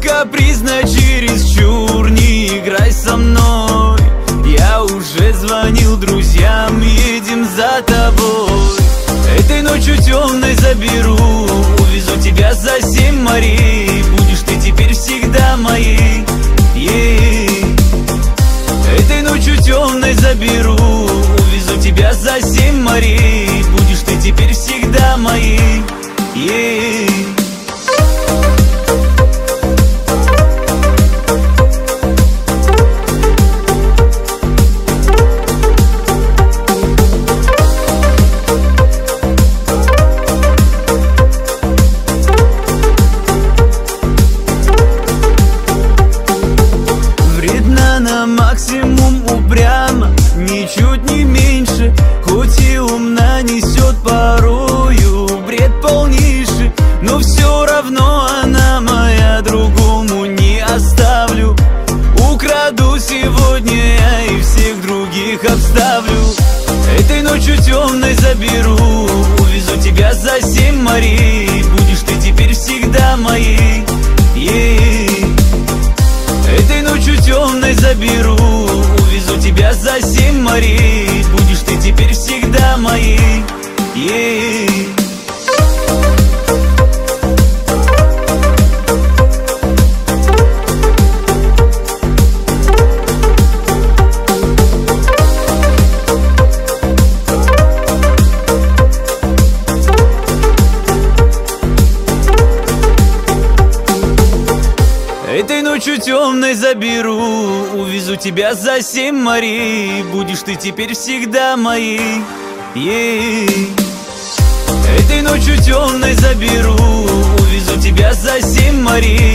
капризно, чересчур, не играй со мной. Я уже звонил друзьям, едем за тобой. Этой ночью темной заберу, увезу тебя за 7 морей. Будешь ты теперь всегда моей. Этой ночью темной заберу, увезу тебя за 7 морей. Будешь ты теперь всегда моей. На максимум упрямо, ничуть не меньше, хоть и умна, несет порою бред полнейший. Но все равно она моя, другому не оставлю. Украду сегодня я и всех других обставлю. Этой ночью темной заберу, увезу тебя за 7 морей. Будешь ты теперь всегда моей. Этой ночью темной заберу, увезу тебя за 7 морей. Будешь ты теперь всегда моей. Этой ночью темной заберу, увезу тебя за 7 морей. Будешь ты теперь всегда моей. Этой ночью темной заберу, увезу тебя за 7 морей.